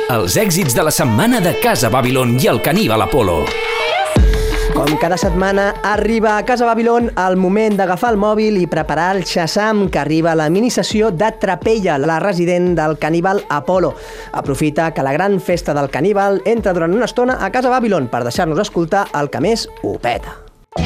Els èxits de la setmana de Casa Babylon i el caníbal Apollo. Com cada setmana, arriba a Casa Babylon el moment d'agafar el mòbil i preparar el Shazam, que arriba a la minisessió de Trapella, la resident del caníbal Apollo. Aprofita que la gran festa del caníbal entra durant una estona a Casa Babylon per deixar-nos escoltar el que més ho peta.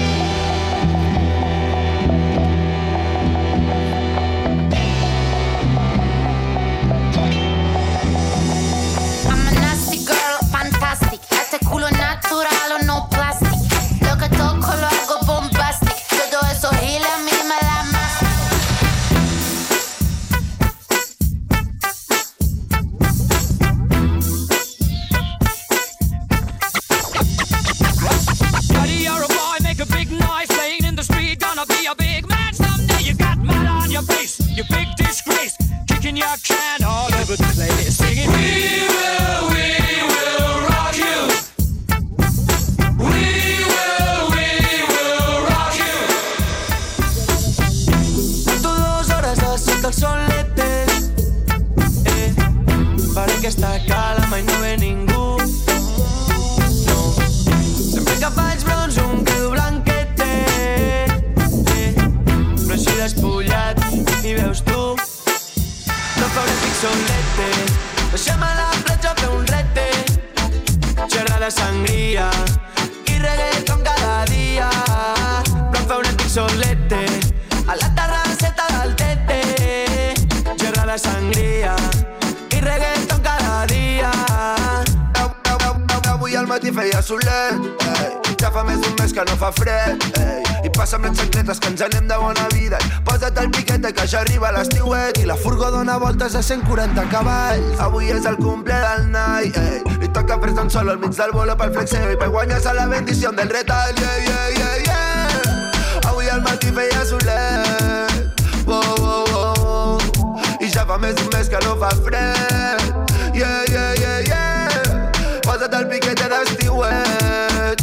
Feia soler, ja fa més d'un mes que no fa fred, i passa'm les xancletes que ens anem de bona vida. Posa't el piquete que ja arriba l'estiuet i la furgo dona voltes a 140 cavalls. Avui és el cumple del Nai, li toca fer-se un solo al mig del bolo pel flexeo i per guanyar-se la bendició del retall, Avui al matí feia solet, i ja fa més d'un mes que no fa fred, Posa't el piquete d'estiuet,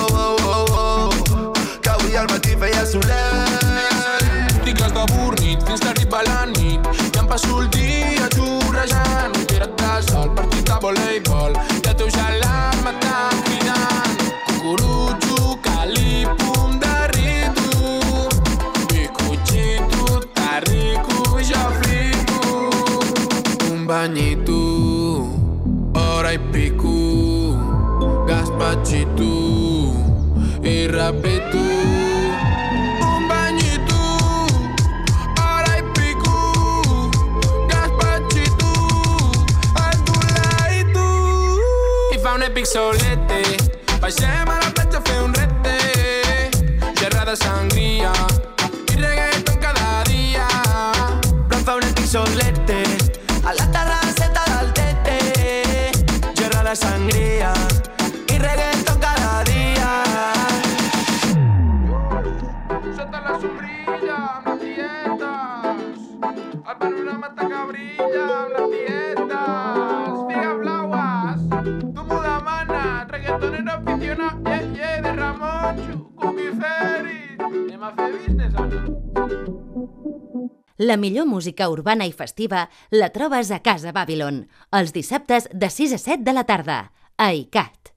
que avui al matí feia solet. Estic esdebornit fins que arriba la nit i em passo el dia xurrejant. Era a casa, el partit de voleibol i el teu gelat m'estan cridant. Cucurutxo, calipum de ritu, picuchito, tarrico, jo flipo. Un banyito, hora i pico, gazpachitu y rapitu. Un bañito, hora y pico, gazpachitu, al tu laitu. I fa un epic solete, baixem a la platja a fer un rete, gerra de sangria i reggaeton cada dia. Però em fa un epic solete, a la terrasseta del tete, gerra de sangria i reggaeton cada dia. Sota la sombrilla amb les tietes, el panorama està que brilla amb les tietes. Figa blaues, tu m'ho demanes, reggaetonero aficionat, de Ramoncho, Cookie Ferry. Anem a fer business, Anna. La millor música urbana i festiva la trobes a Casa Babylon, els dissabtes de 6 a 7 de la tarda, a ICAT.